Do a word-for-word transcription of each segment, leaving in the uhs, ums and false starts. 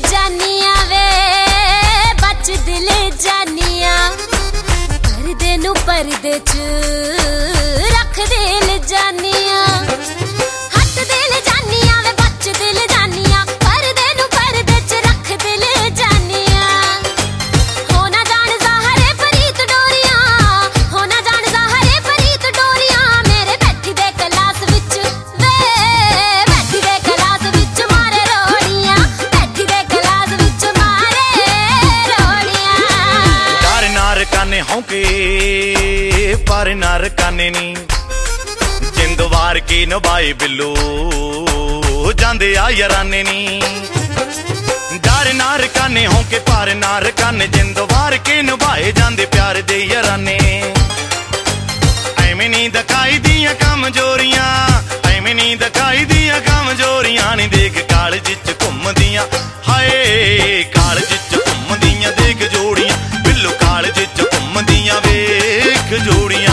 जानिया वे बच दिल जानिया परदे नू परदे च रख दिल जानिया हट दिल जानिया वे बच दिल जानिया परदे नू परदे च रख दिल जानिया हो ना जान ज़ाहरे परीत डोरियां हो ना जान ज़ाहरे परीत डोरियां मेरे बैठी दे क्लास विच वे बैठी दे क्लास विच मारे रोड़ियां बैठी दे क्लास विच मारे रोड़ियां डर नार काने होंके पर नार काने नी जिंद वार के नभाए बिल्लो जांदे आ याराने नी डर नार काने होंके पर नार काने जिंद वार के नभाए जांदे प्यार दे याराने ऐवें नी दिखाई दियां कमजोरियां ऐवें नी दिखाई दियां कमजोरियां नी देख कालज च घुमदियां हाय कालज च घुमदियां देख जोड़ियां बिल्लो कालज च घुमदियां वेख जोड़ियां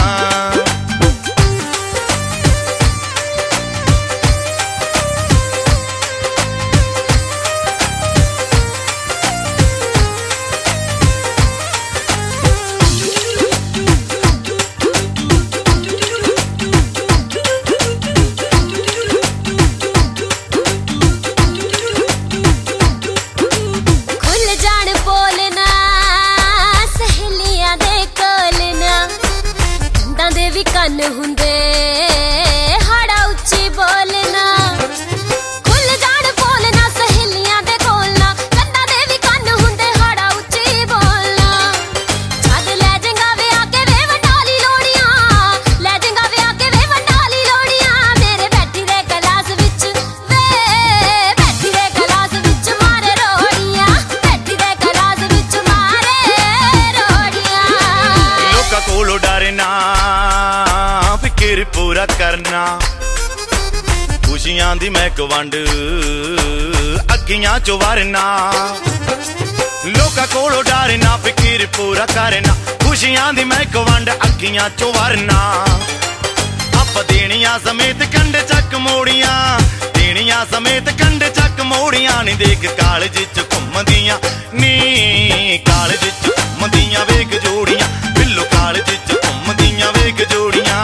कन हुंदे हाड़ा उच्ची बोलना खुल जान बोलना सहेलियां दे कोलना कंदा दे भी कन हुंदे हाड़ा उच्ची बोलना छद ले जंगा वे आके वे वंडाली लोड़ियां ले जंगा वे आके वे वंडाली लोड़ियां मेरे बैठी दे क्लास विच वे बैठी दे क्लास विच मारे रोड़ियां बैठी दे क्लास विच मारे रोड़ियां लोका कोलो डरना फिर पूरा करना खुशियां दी महक वंड अखियां चो वरना लोका कोलो डरना फिर पूरा करना खुशियां दी महक वंड अखियां चो वरना आप देनियां समेत कंडे चक मोड़ियां देनियां समेत कंडे चक मोड़ियां नी देख कालज च घुमदियां नी कालज च घुमदियां वेख जोड़ियां बिल्लो कालज च घुमदियां वेख जोड़ियां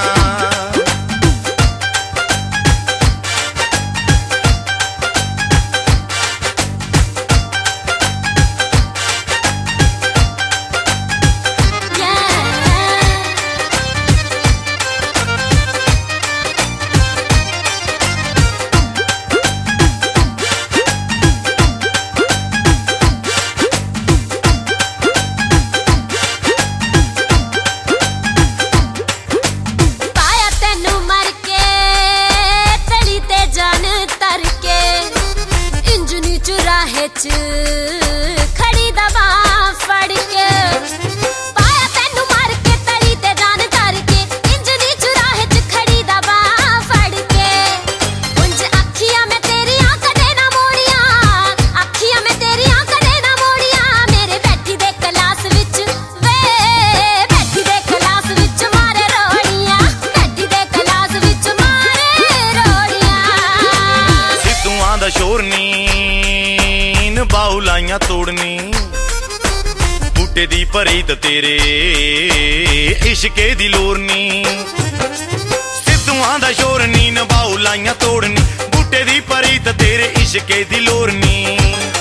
खड़ी दबा फड़ के पाया तेनू मार के तली ते जान तर के इंजनी चुराहे च खड़ी दबा फड़ के उंज अखियां में तेरी कदे ना मोड़ियां अखियां में तेरी कदे ना मोड़ियां मेरे बैठी दे क्लास विच वे बैठी दे क्लास विच मारे रोड़ियां बैठी दे क्लास विच मारे रोड़ियां सिद्धूआं दा शोर नी बाउलाइयां तोड़नी बूटे दी परीत तेरे इश्के दी लोरनी सिद्धूआं दा शोर नी न बाउलाइयां तोड़नी बूटे दी परीत तेरे इश्के दी लोरनी